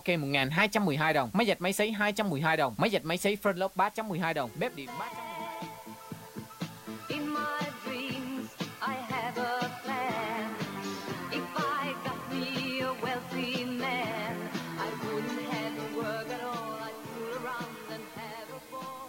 kê 1.212 đồng, máy dệt máy sấy 212 đồng, máy dệt máy sấy Furlock 312 đồng, bếp điện 312 đồng. In my dreams, I have a plan. If I got me a wealthy man, I wouldn't have to work at all. I'd fool around and have a ball.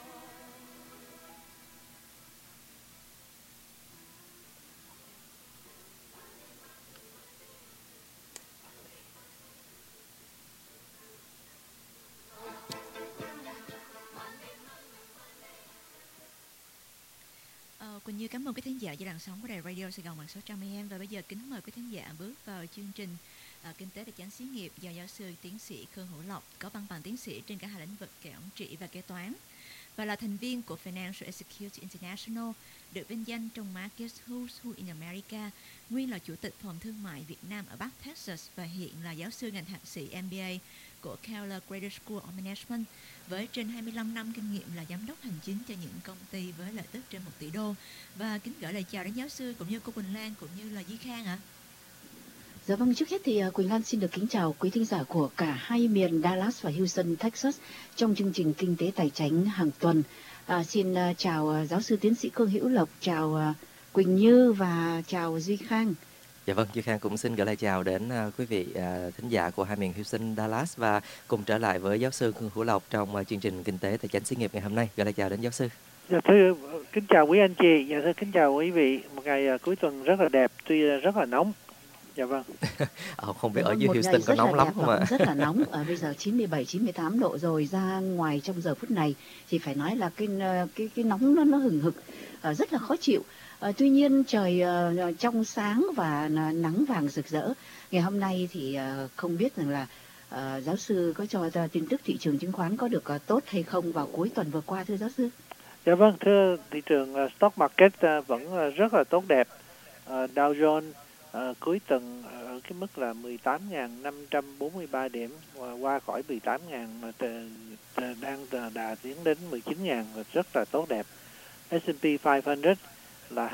Quỳnh Như cảm ơn quý thính giả của làn sóng của đài Radio Sài Gòn 1600 AM, và bây giờ kính mời quý thính giả bước vào chương trình Kinh tế tài chính xí nghiệp do giáo sư tiến sĩ Khương Hữu Lộc có văn bằng tiến sĩ trên cả hai lĩnh vực quản trị và kế toán, và là thành viên của Financial Executive International, được vinh danh trong Market Who's Who in America, nguyên là chủ tịch phòng thương mại Việt Nam ở Bắc Texas và hiện là giáo sư ngành thạc sĩ MBA của Keller Graduate School of Management, với trên 25 năm kinh nghiệm là giám đốc hành chính cho những công ty với lợi tức trên 1 tỷ đô. Và kính gửi lời chào đến giáo sư cũng như cô Quỳnh Lan cũng như là Duy Khang ạ. Dạ vâng, trước hết thì Quỳnh Lan xin được kính chào quý thính giả của cả hai miền Dallas và Houston, Texas trong chương trình Kinh tế Tài chính hàng tuần. Xin chào giáo sư tiến sĩ Khương Hữu Lộc, chào Quỳnh Như và chào Duy Khang. Dạ vâng, Duy Khang cũng xin gửi lời chào đến quý vị thính giả của hai miền Houston, Dallas, và cùng trở lại với giáo sư Khương Hữu Lộc trong chương trình Kinh tế Tài chính xí nghiệp ngày hôm nay. Gửi lời chào đến giáo sư. Dạ thưa, kính chào quý anh chị, dạ thưa kính chào quý vị. Một ngày cuối tuần rất là đẹp, tuy rất là nóng. Dạ vâng. Không biết ở dưới Houston có nóng lắm không ạ? Rất là nóng, bây giờ 97, 98 độ rồi, ra ngoài trong giờ phút này thì phải nói là cái nóng nó hừng hực, rất là khó chịu. Tuy nhiên trời trong sáng và nắng vàng rực rỡ. Ngày hôm nay thì không biết rằng là giáo sư có cho ra tin tức thị trường chứng khoán có được tốt hay không vào cuối tuần vừa qua thưa giáo sư? Dạ vâng, thưa, thị trường stock market vẫn rất là tốt đẹp. Dow Jones cuối tuần ở cái mức là 18.543 điểm, qua khỏi 18.000 đang đà tiến đến 19.000, rất là tốt đẹp. S&P 500 là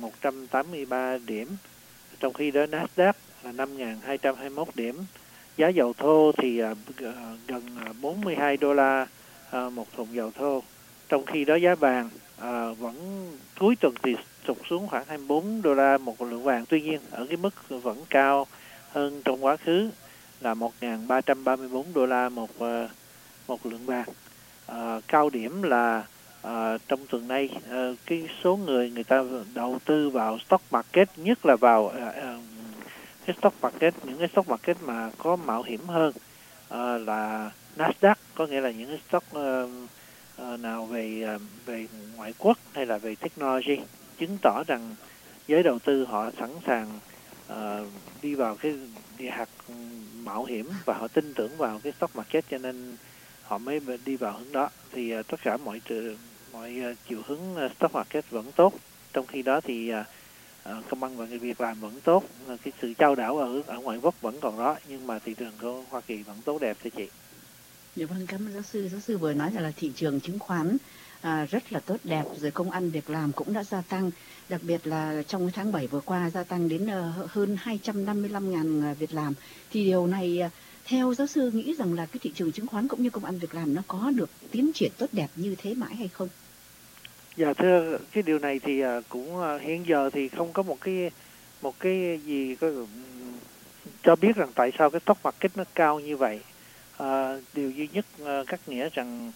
2.183 điểm, trong khi đó Nasdaq là 5.221 điểm. Giá dầu thô thì gần 42 đô la một thùng dầu thô. Trong khi đó giá vàng vẫn cuối tuần thì sụt xuống khoảng 24 đô la một lượng vàng. Tuy nhiên ở cái mức vẫn cao hơn trong quá khứ là 1.334 đô la một lượng vàng. Cao điểm là trong tuần nay cái số người ta đầu tư vào stock market, nhất là vào cái stock market, những cái stock market mà có mạo hiểm hơn là Nasdaq, có nghĩa là những cái stock nào về ngoại quốc hay là về technology, chứng tỏ rằng giới đầu tư họ sẵn sàng đi vào cái địa hạt mạo hiểm và họ tin tưởng vào cái stock market, cho nên họ mới đi vào hướng đó. Thì tất cả mọi chiều hướng stock market vẫn tốt. Trong khi đó thì công ăn và việc làm vẫn tốt, cái sự chao đảo ở ngoại quốc vẫn còn đó, nhưng mà thị trường của Hoa Kỳ vẫn tốt đẹp thưa chị. Dạ vâng, cảm ơn giáo sư. Giáo sư vừa nói là thị trường chứng khoán rất là tốt đẹp, rồi công ăn việc làm cũng đã gia tăng, đặc biệt là trong tháng 7 vừa qua gia tăng đến hơn 255.000 việc làm. Thì điều này theo giáo sư nghĩ rằng là cái thị trường chứng khoán cũng như công ăn việc làm nó có được tiến triển tốt đẹp như thế mãi hay không? Dạ thưa, cái điều này thì cũng hiện giờ thì không có một cái gì có cho biết rằng tại sao cái stock market nó cao như vậy. Điều duy nhất các nghĩa rằng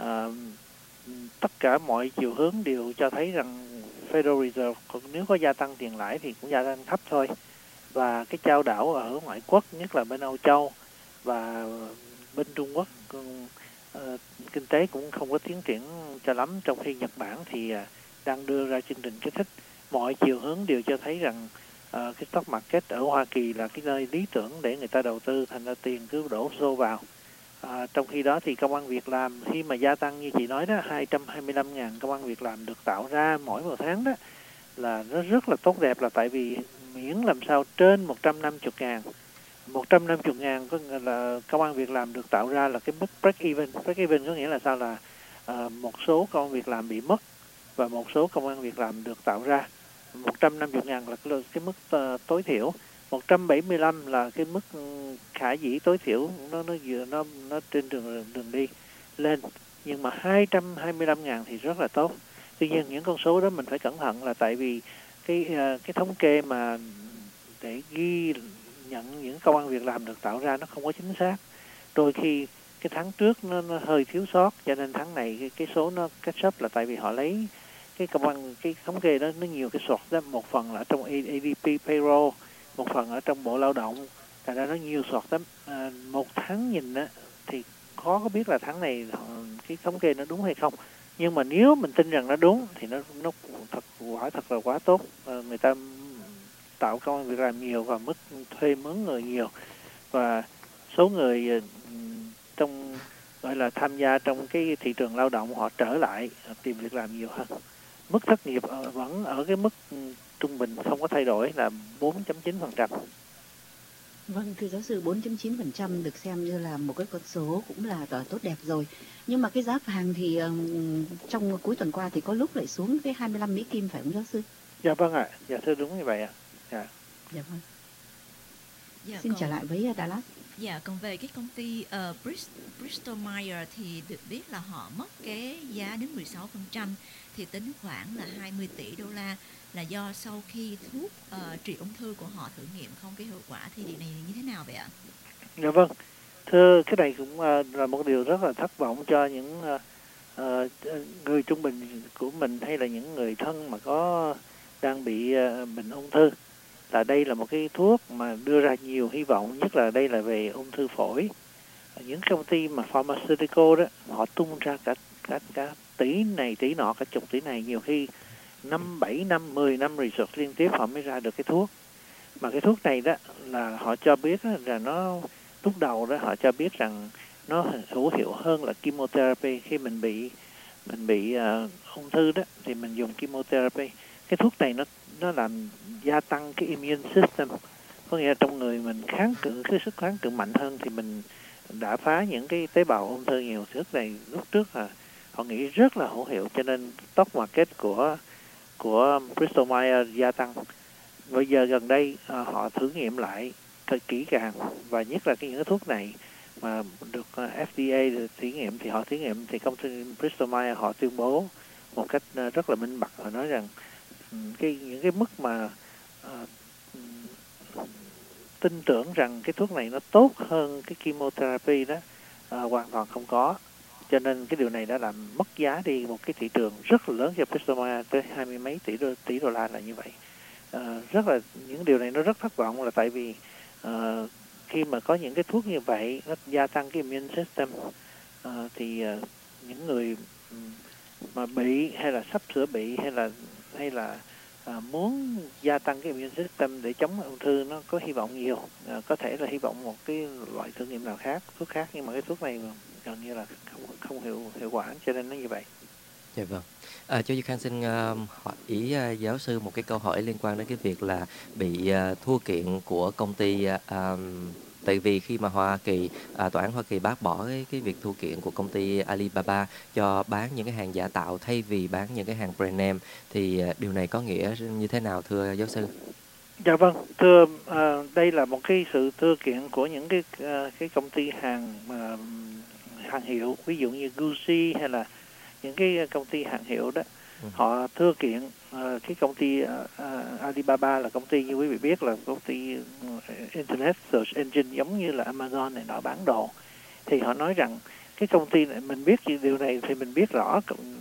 tất cả mọi chiều hướng đều cho thấy rằng Federal Reserve nếu có gia tăng tiền lãi thì cũng gia tăng thấp thôi, và cái chao đảo ở ngoại quốc, nhất là bên Âu Châu và bên Trung Quốc, kinh tế cũng không có tiến triển cho lắm, trong khi Nhật Bản thì đang đưa ra chương trình kích thích. Mọi chiều hướng đều cho thấy rằng cái stock market ở Hoa Kỳ là cái nơi lý tưởng để người ta đầu tư, thành ra tiền cứ đổ xô vào. Trong khi đó thì công ăn việc làm khi mà gia tăng như chị nói đó, 225.000 công ăn việc làm được tạo ra mỗi một tháng đó, là nó rất là tốt đẹp, là tại vì miễn làm sao trên 150.000 có nghĩa là công ăn việc làm được tạo ra là cái mức break even. Break even có nghĩa là sao, là một số công ăn việc làm bị mất và một số công ăn việc làm được tạo ra. 150.000 là cái mức tối thiểu, 175 là cái mức khả dĩ tối thiểu, nó trên đường đi lên, nhưng mà 225.000 thì rất là tốt. Tuy nhiên những con số đó mình phải cẩn thận, là tại vì cái thống kê mà để ghi nhận những công ăn việc làm được tạo ra nó không có chính xác. Đôi khi cái tháng trước nó hơi thiếu sót, cho nên tháng này cái số nó catch up, là tại vì họ lấy cái cái thống kê đó nó nhiều cái source đó, một phần là trong ADP payroll, một phần ở trong Bộ Lao động, thành ra nó nhiều source lắm. Một tháng nhìn á thì khó có biết là tháng này cái thống kê nó đúng hay không, nhưng mà nếu mình tin rằng nó đúng thì nó thật là quá tốt. Người ta tạo công ăn việc làm nhiều và mức thuê mướn người nhiều, và số người trong gọi là tham gia trong cái thị trường lao động họ trở lại tìm việc làm nhiều hơn. Mức thất nghiệp vẫn ở cái mức trung bình không có thay đổi là 4.9%. Vâng, thưa giáo sư, 4.9% được xem như là một cái con số cũng là tốt đẹp rồi. Nhưng mà cái giá vàng thì trong cuối tuần qua thì có lúc lại xuống cái 25 Mỹ Kim, phải không giáo sư? Dạ vâng ạ, dạ thưa đúng như vậy ạ. Dạ vâng. Dạ, Xin trở lại với Dallas. Dạ, còn về cái công ty Bristol Myers thì được biết là họ mất cái giá đến 16%, thì tính khoảng là 20 tỷ đô la, là do sau khi thuốc trị ung thư của họ thử nghiệm không cái hiệu quả, thì điều này như thế nào vậy ạ? Dạ vâng, thưa, cái này cũng là một điều rất là thất vọng cho những người trung bình của mình, hay là những người thân mà đang bị bệnh ung thư. Là đây là một cái thuốc mà đưa ra nhiều hy vọng, nhất là đây là về ung thư phổi. Những công ty mà pharmaceutical đó, họ tung ra cả tỷ này tỷ nọ, cả chục tỷ này, nhiều khi 5, 7 năm, 10 năm research liên tiếp họ mới ra được cái thuốc. Mà cái thuốc này đó là họ cho biết là nó lúc đầu đó họ cho biết rằng nó hữu hiệu hơn là chemotherapy. Khi mình bị ung thư đó thì mình dùng chemotherapy. Cái thuốc này nó làm gia tăng cái immune system, có nghĩa là trong người mình cái sức kháng cự mạnh hơn, thì mình đã phá những cái tế bào ung thư nhiều. Thuốc này lúc trước là họ nghĩ rất là hữu hiệu, cho nên stock market của Bristol Myers gia tăng. Bây giờ gần đây họ thử nghiệm lại thật kỹ càng, và nhất là những cái thuốc này mà được FDA thử nghiệm, thì họ thử nghiệm thì công ty Bristol Myers họ tuyên bố một cách rất là minh bạch. Họ nói rằng những cái mức mà tin tưởng rằng cái thuốc này nó tốt hơn cái chemotherapy đó hoàn toàn không có. Cho nên cái điều này đã làm mất giá đi một cái thị trường rất là lớn cho Bristol Myers, tới 20 mấy tỷ đô la là như vậy. Những điều này nó rất thất vọng, là tại vì khi mà có những cái thuốc như vậy nó gia tăng cái immune system, thì những người mà bị hay là sắp sửa bị hay là muốn gia tăng cái immune system để chống ung thư, nó có hy vọng nhiều. Có thể là hy vọng một cái loại thử nghiệm nào khác, thuốc khác, nhưng mà cái thuốc này gần như là không hiệu quả, cho nên nó như vậy. Dạ vâng. Cho Duy Khang xin hỏi ý giáo sư một cái câu hỏi liên quan đến cái việc là bị thua kiện của công ty, tại vì khi mà tòa án Hoa Kỳ bác bỏ cái việc thua kiện của công ty Alibaba cho bán những cái hàng giả tạo thay vì bán những cái hàng brand name, thì điều này có nghĩa như thế nào thưa giáo sư? Dạ vâng, thưa, đây là một cái sự thưa kiện của những cái công ty hàng hiệu, ví dụ như Gucci hay là những cái công ty hàng hiệu đó. Họ thưa kiện cái công ty Alibaba, là công ty như quý vị biết là công ty Internet Search Engine giống như là Amazon này nọ bán đồ. Thì họ nói rằng cái công ty này, mình biết điều này thì mình biết rõ,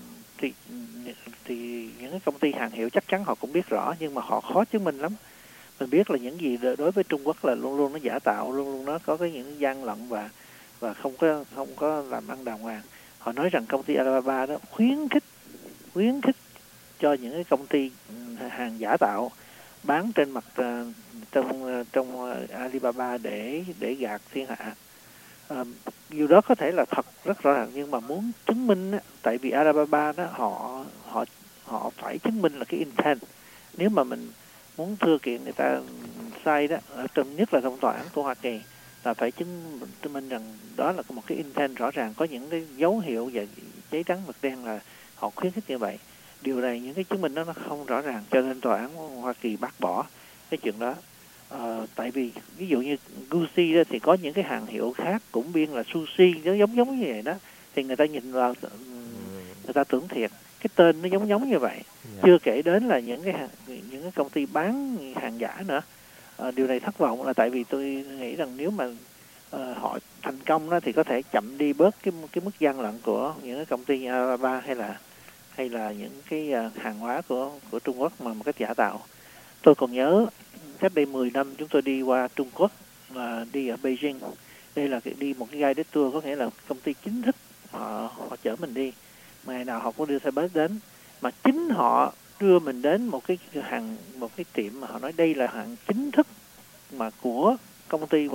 thì những cái công ty hàng hiệu chắc chắn họ cũng biết rõ, nhưng mà họ khó chứng minh lắm. Mình biết là những gì đối với Trung Quốc là luôn luôn nó giả tạo, luôn luôn nó có những gian lận và không có làm ăn đàng hoàng. Họ nói rằng công ty Alibaba đó khuyến khích cho những cái công ty hàng giả tạo bán trên mặt trong Alibaba để gạt thiên hạ. Điều đó có thể là thật rất rõ ràng, nhưng mà muốn chứng minh á, tại vì Alibaba đó họ phải chứng minh là cái intent. Nếu mà mình muốn thưa kiện người ta sai đó, nhất là trong tòa án của Hoa Kỳ, là phải chứng minh rằng đó là một cái intent rõ ràng, có những cái dấu hiệu và giấy trắng mực đen là họ khuyến khích như vậy. Điều này, những cái chứng minh đó nó không rõ ràng, cho nên tòa án Hoa Kỳ bác bỏ cái chuyện đó. Tại vì ví dụ như Gucci đó thì có những cái hàng hiệu khác cũng biên là sushi, nó giống như vậy đó, thì người ta nhìn vào người ta tưởng thiệt, cái tên nó giống như vậy. Chưa kể đến là những cái công ty bán hàng giả nữa. Điều này thất vọng là tại vì tôi nghĩ rằng nếu mà họ thành công đó thì có thể chậm đi bớt cái mức gian lận của những cái công ty Alibaba hay là những cái hàng hóa của Trung Quốc mà một cách giả tạo. Tôi còn nhớ cách đây 10 năm chúng tôi đi qua Trung Quốc, đi ở Beijing. Đây là đi một cái guided tour, có nghĩa là công ty chính thức họ chở mình đi. Mà ngày nào họ cũng đưa xe bus đến, mà chính họ đưa mình đến một cái tiệm mà họ nói đây là hàng chính thức mà của công ty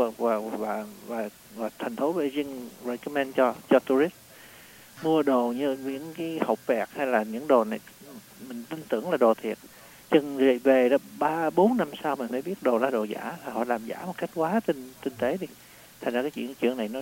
và thành phố Beijing recommend cho tourist. Mua đồ như những cái hộp bẹt hay là những đồ này mình tin tưởng là đồ thiệt, chừng về đó 3-4 năm sau mình mới biết đồ là đồ giả, họ làm giả một cách quá tinh tế đi. Thành ra cái chuyện này nó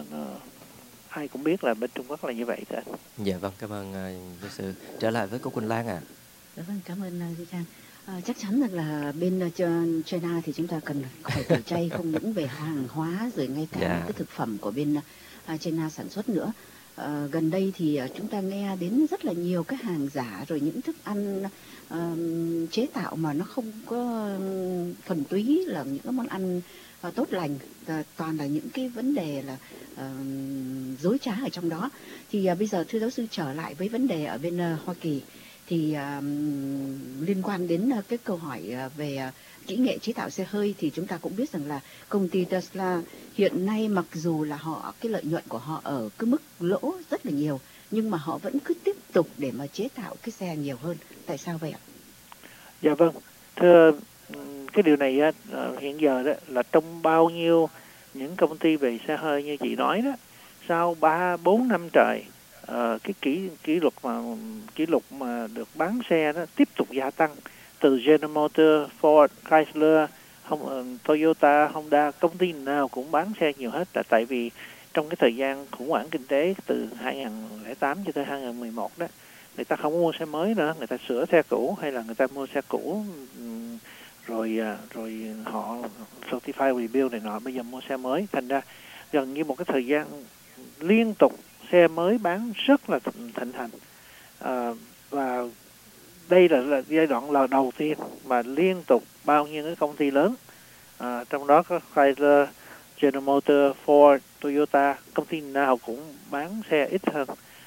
ai cũng biết là bên Trung Quốc là như vậy thôi. Dạ vâng, cảm ơn giáo sư. Trở lại với cô Quỳnh Lan ạ. Vâng, cảm ơn Duy Trang. Chắc chắn rằng là bên China thì chúng ta cần phải tẩy chay không những về hàng hóa rồi ngay cả cái thực phẩm của bên China sản xuất nữa. Gần đây thì chúng ta nghe đến rất là nhiều cái hàng giả, rồi những thức ăn chế tạo mà nó không có thuần túy là những cái món ăn tốt lành, toàn là những cái vấn đề là dối trá ở trong đó. Thì bây giờ thưa giáo sư, trở lại với vấn đề ở bên Hoa Kỳ thì liên quan đến cái câu hỏi về kỹ nghệ chế tạo xe hơi thì chúng ta cũng biết rằng là công ty Tesla hiện nay mặc dù là cái lợi nhuận của họ ở cái mức lỗ rất là nhiều, nhưng mà họ vẫn cứ tiếp tục để mà chế tạo cái xe nhiều hơn. Tại sao vậy ạ? Dạ vâng, thưa, cái điều này hiện giờ đó là trong bao nhiêu những công ty về xe hơi như chị nói đó, sau 3-4 năm trời cái kỷ lục mà được bán xe đó tiếp tục gia tăng, từ General Motors, Ford, Chrysler, Toyota, Honda, công ty nào cũng bán xe nhiều hết, là tại vì trong cái thời gian khủng hoảng kinh tế từ 2008 cho tới 2011 đó, người ta không mua xe mới nữa, người ta sửa xe cũ hay là người ta mua xe cũ rồi họ certify rebuild này nọ, bây giờ mua xe mới. Thành ra gần như một cái thời gian liên tục xe mới bán rất là thịnh hành, và đây là giai đoạn là đầu tiên mà liên tục bao nhiêu cái công ty lớn, trong đó có Chrysler, General Motors, Ford, Toyota, công ty nào cũng bán xe ít hơn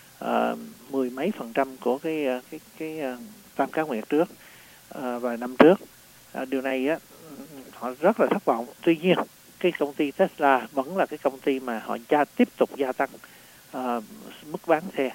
10 mấy % của cái Tam Cá Nguyệt trước vài năm trước. Điều này á họ rất là thất vọng. Tuy nhiên cái công ty Tesla vẫn là cái công ty mà họ tiếp tục gia tăng mức bán xe.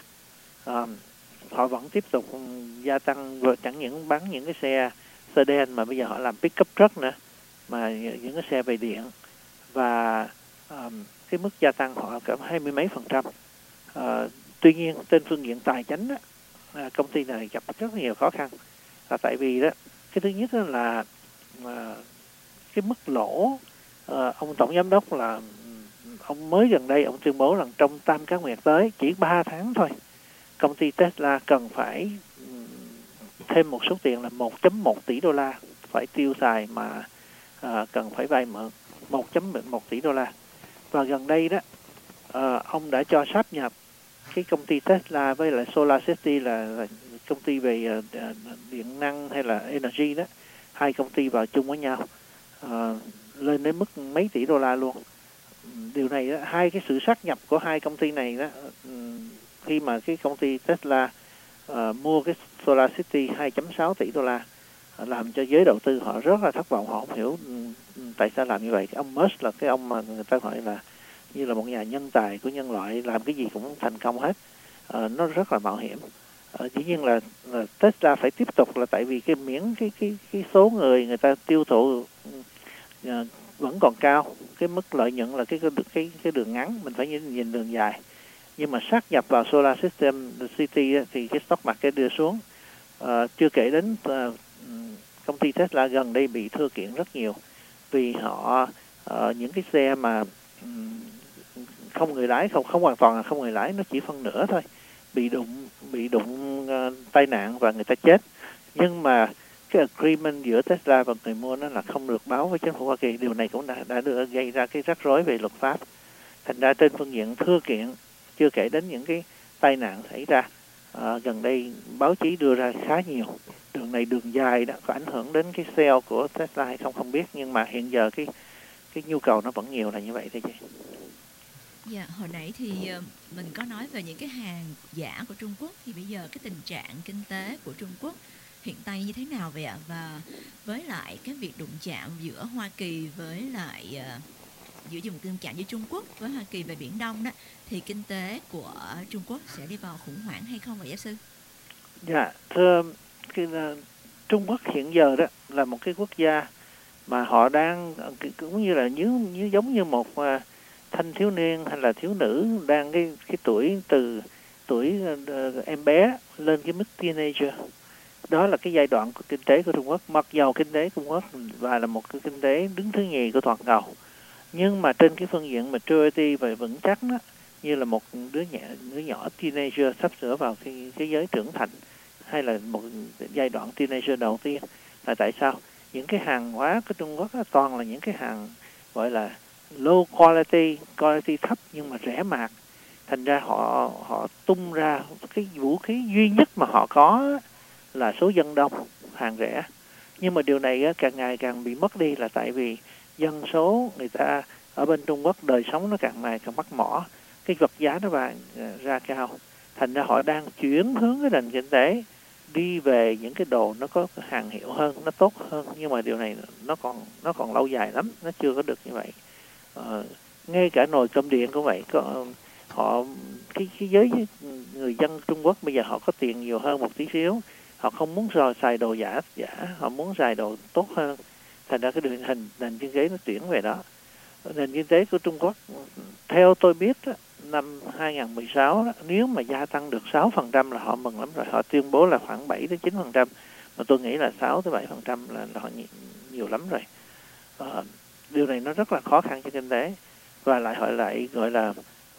Họ vẫn tiếp tục gia tăng, và chẳng những bán những cái xe sedan mà bây giờ họ làm pickup truck nữa, mà những cái xe về điện, và cái mức gia tăng họ cả 20 mấy %. Tuy nhiên trên phương diện tài chính đó, công ty này gặp rất nhiều khó khăn, là tại vì đó cái thứ nhất là cái mức lỗ. Ông tổng giám đốc là ông mới gần đây ông tuyên bố rằng trong Tam Cá Nguyệt tới chỉ 3 tháng thôi, công ty Tesla cần phải thêm một số tiền là 1.1 tỷ đô la phải tiêu xài, mà cần phải vay mượn 1.1 tỷ đô la. Và gần đây đó ông đã cho sáp nhập cái công ty Tesla với lại SolarCity là công ty về điện năng hay là energy đó, hai công ty vào chung với nhau lên đến mức mấy tỷ đô la luôn. Điều này đó, hai cái sự sát nhập của hai công ty này đó, khi mà cái công ty Tesla mua cái SolarCity 2.6 tỷ đô la, làm cho giới đầu tư họ rất là thất vọng. Họ không hiểu tại sao làm như vậy. Cái ông Musk là cái ông mà người ta gọi là như là một nhà nhân tài của nhân loại, làm cái gì cũng thành công hết. Nó rất là mạo hiểm. Dĩ nhiên là Tesla phải tiếp tục, là tại vì cái cái số người ta tiêu thụ vẫn còn cao, cái mức lợi nhuận là cái đường ngắn, mình phải nhìn đường dài. Nhưng mà sát nhập vào Solar System City thì cái stock market đưa xuống. Chưa kể đến công ty Tesla gần đây bị thua kiện rất nhiều, vì họ những cái xe mà không người lái, không hoàn toàn là không người lái, nó chỉ phân nửa thôi, bị đụng tai nạn và người ta chết. Nhưng mà cái agreement giữa Tesla và người mua nó là không được báo với chính phủ Hoa Kỳ. Điều này cũng đã được gây ra cái rắc rối về luật pháp. Thành ra trên phương diện thư kiện, chưa kể đến những cái tai nạn xảy ra, gần đây báo chí đưa ra khá nhiều. Đường này đường dài đó, có ảnh hưởng đến cái sale của Tesla hay không biết, nhưng mà hiện giờ cái nhu cầu nó vẫn nhiều là như vậy thôi chị. Dạ, hồi nãy thì mình có nói về những cái hàng giả của Trung Quốc, thì bây giờ cái tình trạng kinh tế của Trung Quốc hiện tại như thế nào vậy ạ? Và với lại cái việc đụng chạm giữa Hoa Kỳ với lại giữa dùng tương chạm giữa Trung Quốc với Hoa Kỳ về Biển Đông đó, thì kinh tế của Trung Quốc sẽ đi vào khủng hoảng hay không vậy giáo sư? Dạ, thưa Trung Quốc hiện giờ đó là một cái quốc gia mà họ đang cũng như là giống như một thanh thiếu niên hay là thiếu nữ đang cái tuổi từ tuổi em bé lên cái mức teenager. Đó là cái giai đoạn của kinh tế của Trung Quốc. Mặc dầu kinh tế Trung Quốc và là một cái kinh tế đứng thứ nhì của toàn cầu, nhưng mà trên cái phương diện maturity và vững chắc đó, như là một đứa nhỏ teenager sắp sửa vào cái giới trưởng thành, hay là một giai đoạn teenager đầu tiên. Là tại sao? Những cái hàng hóa của Trung Quốc đó, toàn là những cái hàng gọi là low quality thấp nhưng mà rẻ mạt. Thành ra họ tung ra cái vũ khí duy nhất mà họ có là số dân đông, hàng rẻ. Nhưng mà điều này càng ngày càng bị mất đi, là tại vì dân số người ta ở bên Trung Quốc đời sống nó càng ngày càng mắc mỏ, cái vật giá nó ra cao. Thành ra họ đang chuyển hướng cái nền kinh tế đi về những cái đồ nó có hàng hiệu hơn, nó tốt hơn. Nhưng mà điều này nó còn lâu dài lắm, nó chưa có được như vậy. Ngay cả nồi cơm điện cũng vậy, cái giới người dân Trung Quốc bây giờ họ có tiền nhiều hơn một tí xíu, họ không muốn xài đồ giả, họ muốn xài đồ tốt hơn. Thành ra cái nền kinh tế nó chuyển về đó. Nền kinh tế của Trung Quốc theo tôi biết năm 2016 đó, nếu mà gia tăng được 6% là họ mừng lắm rồi. Họ tuyên bố là khoảng 7 đến 9%, mà tôi nghĩ là 6 tới 7% là họ nhiều lắm rồi. Điều này nó rất là khó khăn cho kinh tế, và họ lại gọi là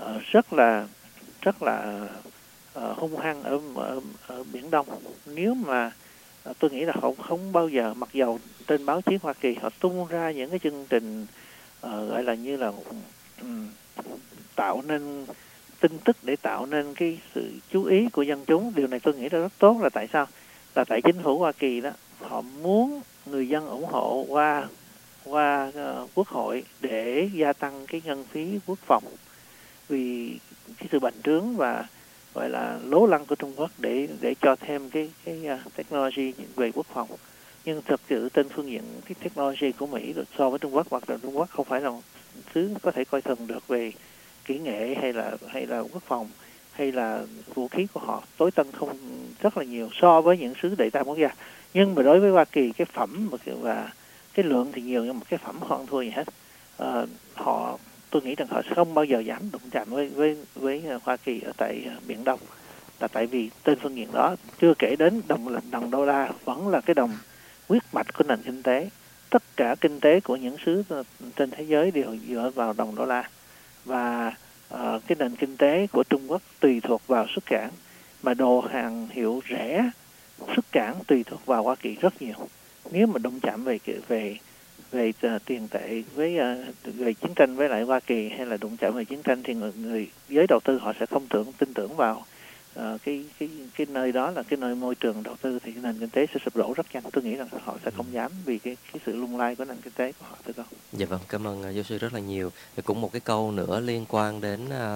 rất là hung hăng ở Biển Đông. Nếu mà tôi nghĩ là họ không bao giờ, mặc dầu trên báo chí Hoa Kỳ họ tung ra những cái chương trình gọi là như là tạo nên tin tức để tạo nên cái sự chú ý của dân chúng. Điều này tôi nghĩ là rất tốt. Là tại sao? Là tại chính phủ Hoa Kỳ đó, họ muốn người dân ủng hộ qua quốc hội để gia tăng cái ngân phí quốc phòng, vì cái sự bành trướng và gọi là lố lăng của Trung Quốc để cho thêm cái technology về quốc phòng. Nhưng thực sự trên phương diện cái technology của Mỹ so với Trung Quốc, hoặc là Trung Quốc không phải là thứ có thể coi thường được về kỹ nghệ hay là quốc phòng hay là vũ khí của họ tối tân không rất là nhiều so với những xứ đệ tam quốc gia. Nhưng mà đối với Hoa Kỳ, cái phẩm và cái lượng thì nhiều, nhưng mà cái phẩm họ không thua gì hết. Tôi nghĩ rằng họ sẽ không bao giờ dám đụng chạm với Hoa Kỳ ở tại Biển Đông, là tại vì trên phương diện đó, chưa kể đến đồng đô la vẫn là cái đồng huyết mạch của nền kinh tế. Tất cả kinh tế của những xứ trên thế giới đều dựa vào đồng đô la, và cái nền kinh tế của Trung Quốc tùy thuộc vào xuất cảng, mà đồ hàng hiệu rẻ xuất cảng tùy thuộc vào Hoa Kỳ rất nhiều. Nếu mà đụng chạm về tiền tệ về chiến tranh với lại Hoa Kỳ, hay là đụng chạm về chiến tranh, thì người giới đầu tư họ sẽ không tin tưởng vào cái nơi đó là cái nơi môi trường đầu tư, thì nền kinh tế sẽ sụp đổ rất nhanh. Tôi nghĩ rằng họ sẽ không dám vì cái sự lung lay của nền kinh tế của họ, thưa con. Dạ vâng, cảm ơn giáo sư rất là nhiều. Cũng một cái câu nữa liên quan đến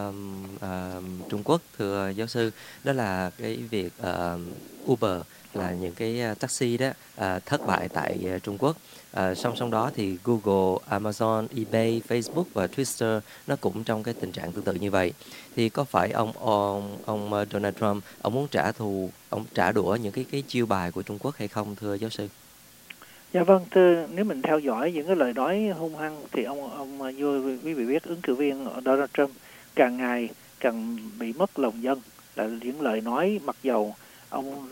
Trung Quốc, thưa giáo sư, đó là cái việc Uber là những cái taxi đó thất bại tại Trung Quốc. Song song đó thì Google, Amazon, eBay, Facebook và Twitter nó cũng trong cái tình trạng tương tự như vậy. Thì có phải ông Donald Trump ông muốn ông trả đũa những cái chiêu bài của Trung Quốc hay không, thưa giáo sư? Dạ vâng, thưa, nếu mình theo dõi những cái lời nói hung hăng thì ông như quý vị biết, ứng cử viên Donald Trump càng ngày càng bị mất lòng dân. Là những lời nói, mặc dầu ông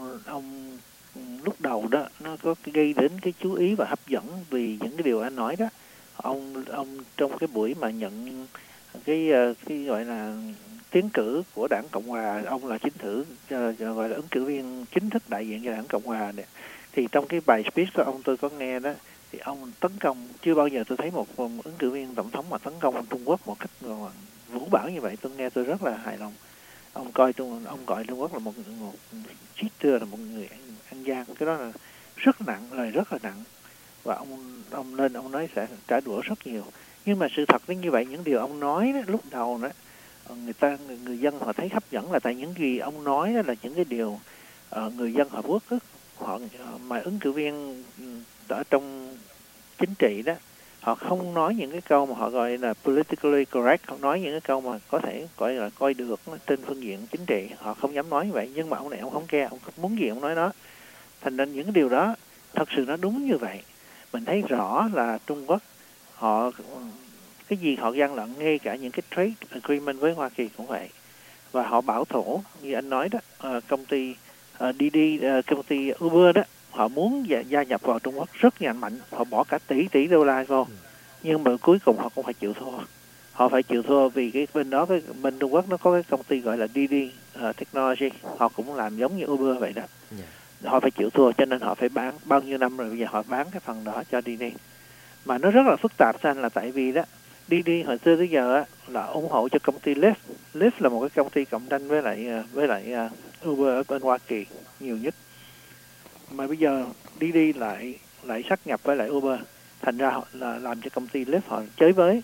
lúc đầu đó nó có gây đến cái chú ý và hấp dẫn vì những cái điều anh nói đó. Ông trong cái buổi mà nhận cái gọi là tiến cử của Đảng Cộng hòa, ông là gọi là ứng cử viên chính thức đại diện cho Đảng Cộng hòa Thì trong cái bài speech của ông tôi có nghe đó, thì ông tấn công, chưa bao giờ tôi thấy một ứng cử viên tổng thống mà tấn công Trung Quốc một cách vũ bão như vậy. Tôi nghe tôi rất là hài lòng. Ông gọi Trung Quốc là một cheater, là một người ăn gian. Cái đó là rất nặng, lời rất là nặng. Và ông lên ông nói sẽ trả đũa rất nhiều. Nhưng mà sự thật đến như vậy, những điều ông nói đó, lúc đầu đó, người dân họ thấy hấp dẫn là tại những gì ông nói đó là những cái điều người dân họ uất ức. Mà ứng cử viên ở trong chính trị đó, họ không nói những cái câu mà họ gọi là politically correct, họ nói những cái câu mà có thể gọi là coi được trên phương diện chính trị, họ không dám nói như vậy. Nhưng mà ông này ông không care, ông muốn gì ông nói đó. Thành ra những cái điều đó thật sự nó đúng như vậy. Mình thấy rõ là Trung Quốc họ cái gì họ gian lận, ngay cả những cái trade agreement với Hoa Kỳ cũng vậy. Và họ bảo thủ như anh nói đó, công ty Didi, công ty Uber đó, họ muốn gia nhập vào Trung Quốc rất nhanh mạnh, họ bỏ cả tỷ đô la vô, nhưng mà cuối cùng họ cũng phải chịu thua. Họ phải chịu thua vì cái bên đó, bên Trung Quốc nó có cái công ty gọi là Didi Technology, họ cũng làm giống như Uber vậy đó. Họ phải chịu thua, cho nên họ phải bán bao nhiêu năm rồi, bây giờ họ bán cái phần đó cho Didi. Mà nó rất là phức tạp là tại vì đó, Didi hồi xưa tới giờ á, là ủng hộ cho công ty Lyft. Lyft là một cái công ty cạnh tranh với lại Uber ở bên Hoa Kỳ nhiều nhất. Mà bây giờ Didi lại sát nhập với lại Uber, thành ra là làm cho công ty Lyft họ chới với.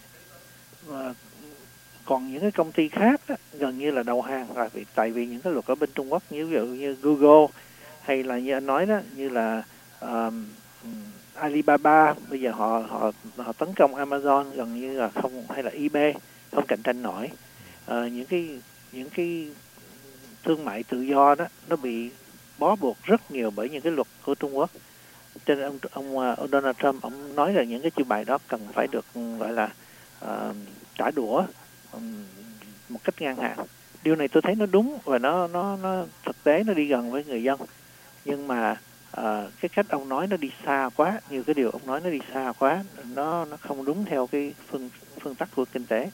Còn những cái công ty khác á, gần như là đầu hàng rồi, tại vì những cái luật ở bên Trung Quốc, ví dụ như Google hay là như anh nói đó, như là Alibaba, bây giờ họ tấn công Amazon gần như là không, hay là eBay không cạnh tranh nổi. Những cái thương mại tự do đó nó bị bó buộc rất nhiều bởi những cái luật của Trung Quốc. Cho nên ông Donald Trump ông nói là những cái chiêu bài đó cần phải được gọi là trả đũa một cách ngang hàng. Điều này tôi thấy nó đúng và nó thực tế, nó đi gần với người dân. Nhưng mà cái cách ông nói nó đi xa quá, nhiều cái điều ông nói nó đi xa quá, nó không đúng theo cái phương tắc của kinh tế.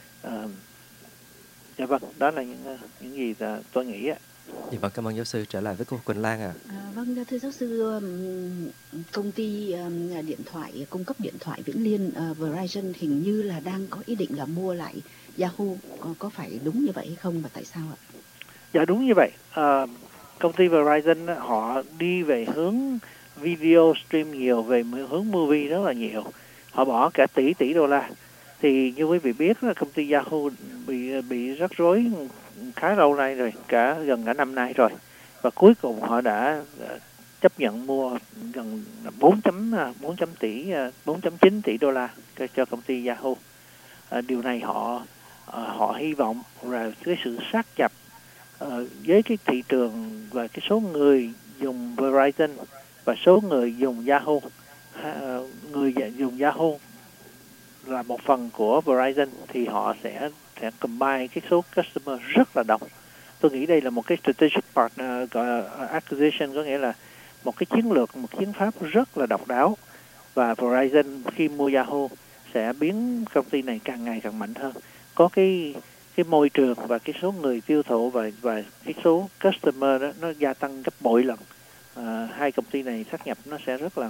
Dạ vâng, đó là những gì tôi nghĩ ạ. Dạ vâng, cảm ơn giáo sư. Trở lại với cô Quỳnh Lan ạ. Vâng, thưa giáo sư, công ty điện thoại, cung cấp điện thoại viễn liên Verizon hình như là đang có ý định là mua lại Yahoo, có phải đúng như vậy hay không và tại sao ạ? Dạ đúng như vậy. Công ty Verizon họ đi về hướng video stream nhiều, về hướng movie rất là nhiều. Họ bỏ cả tỷ đô la. Thì như quý vị biết là công ty Yahoo bị rắc rối khá lâu nay rồi, gần cả năm nay rồi. Và cuối cùng họ đã chấp nhận mua gần 4.9 tỷ đô la cho công ty Yahoo. Điều này họ hy vọng là cái sự sát nhập với cái thị trường và cái số người dùng Verizon và số người dùng Yahoo, người dùng Yahoo là một phần của Verizon, thì họ sẽ combine cái số customer rất là đông. Tôi nghĩ đây là một cái strategic partner acquisition, có nghĩa là một cái chiến lược, một chiến pháp rất là độc đáo. Và Verizon khi mua Yahoo sẽ biến công ty này càng ngày càng mạnh hơn. Có cái môi trường và cái số người tiêu thụ và cái số customer đó nó gia tăng gấp bội lần. Hai công ty này sát nhập nó sẽ rất là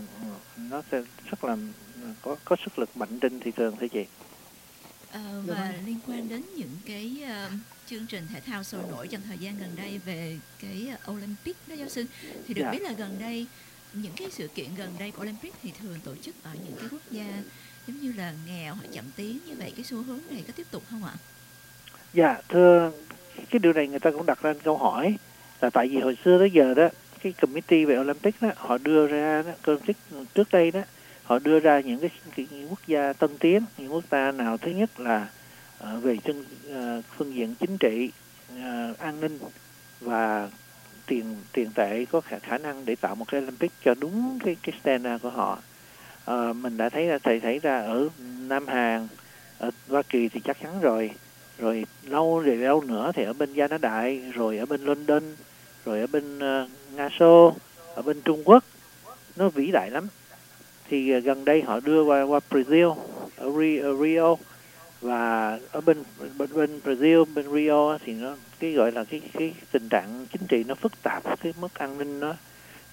có sức lực mạnh trên thị trường, thưa chị. Và liên quan đến những cái chương trình thể thao sôi nổi trong thời gian gần đây về cái Olympic đó giáo sư, thì được biết là gần đây những cái sự kiện gần đây của Olympic thì thường tổ chức ở những cái quốc gia giống như là nghèo hoặc chậm tiến, như vậy cái xu hướng này có tiếp tục không ạ? Dạ thưa, cái điều này người ta cũng đặt ra câu hỏi là tại vì hồi xưa tới giờ đó, cái committee về Olympic đó, họ đưa ra Olympic trước đây đó, họ đưa ra những cái quốc gia tân tiến, những quốc gia nào thứ nhất là về phương diện chính trị, an ninh và tiền tệ có khả năng để tạo một cái Olympic cho đúng cái standard của họ. Mình đã thấy ra ở Nam Hàn, ở Hoa Kỳ thì chắc chắn rồi lâu nữa thì ở bên Gia拿Đại, rồi ở bên London, rồi ở bên Nga Xô, ở bên Trung Quốc, nó vĩ đại lắm. Thì gần đây họ đưa qua Brazil, ở Rio, và ở bên Brazil, bên Rio thì nó cái gọi là cái tình trạng chính trị nó phức tạp, cái mức an ninh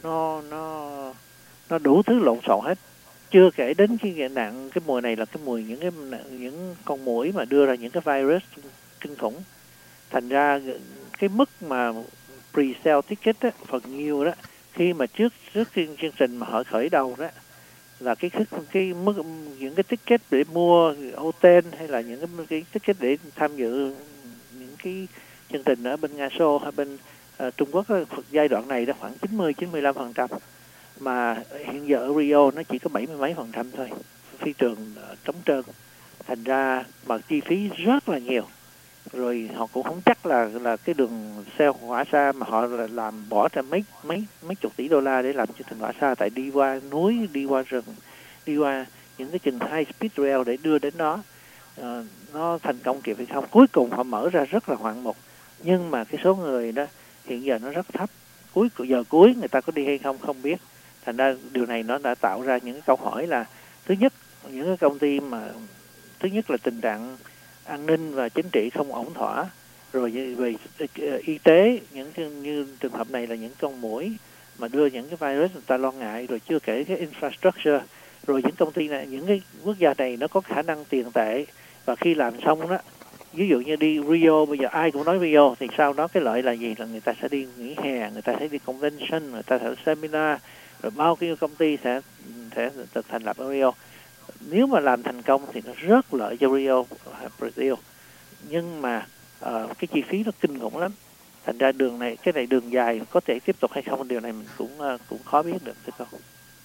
nó đủ thứ lộn xộn hết. Chưa kể đến cái nạn cái mùa này là cái mùa những con muỗi mà đưa ra những cái virus kinh khủng. Thành ra cái mức mà pre-sale ticket á, phần nhiều đó, khi mà trước chương trình mà họ khởi đầu đó, là cái mức những cái ticket để mua hotel hay là những cái ticket để tham dự những cái chương trình ở bên Nga Xô hay bên Trung Quốc đó, giai đoạn này đó khoảng 90-95%, mà hiện giờ ở Rio nó chỉ có 70 mấy % thôi, phi trường trống trơn. Thành ra mà chi phí rất là nhiều, rồi họ cũng không chắc là cái đường xe hỏa xa mà họ làm bỏ ra mấy chục tỷ đô la để làm chương trình hỏa xa, tại đi qua núi, đi qua rừng, đi qua những cái chừng high speed rail để đưa đến đó, nó thành công kịp hay không. Cuối cùng họ mở ra rất là ngoạn mục, nhưng mà cái số người đó hiện giờ nó rất thấp, giờ cuối người ta có đi hay không biết. Thành ra điều này nó đã tạo ra những cái câu hỏi là, thứ nhất, những cái công ty mà thứ nhất là tình trạng an ninh và chính trị không ổn thỏa, rồi về y tế, như trường hợp này là những con muỗi mà đưa những cái virus người ta lo ngại, rồi chưa kể cái infrastructure, rồi những công ty này, những cái quốc gia này nó có khả năng tiền tệ, và khi làm xong đó, ví dụ như đi Rio, bây giờ ai cũng nói Rio, thì sau đó cái lợi là gì? Là người ta sẽ đi nghỉ hè, người ta sẽ đi convention, người ta sẽ seminar, rồi bao nhiêu công ty sẽ được thành lập ở Rio. Nếu mà làm thành công thì nó rất lợi cho Rio, Brazil, nhưng mà cái chi phí nó kinh khủng lắm. Thành ra đường này, cái này đường dài có thể tiếp tục hay không, điều này mình cũng khó biết được, thưa cô.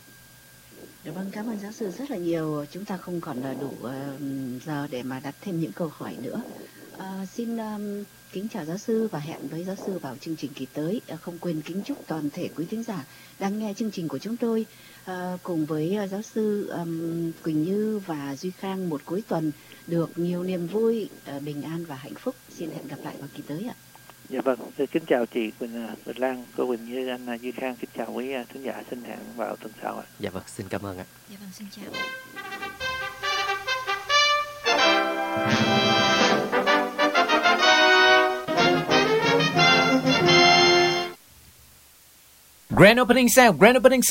Vâng, cảm ơn giáo sư rất là nhiều. Chúng ta không còn đủ giờ để mà đặt thêm những câu hỏi nữa. Xin kính chào giáo sư và hẹn với giáo sư vào chương trình kỳ tới. Không quên kính chúc toàn thể quý thính giả đang nghe chương trình của chúng tôi cùng với giáo sư Quỳnh Như và Duy Khang một cuối tuần được nhiều niềm vui, bình an và hạnh phúc. Xin hẹn gặp lại vào kỳ tới ạ. Dạ vâng, kính chào chị Quỳnh Lan, cô Quỳnh Như, anh Duy Khang, kính chào quý thính giả, xin hẹn vào tuần sau ạ. Dạ vâng, xin cảm ơn ạ. Dạ vâng, xin chào. Grand opening sound.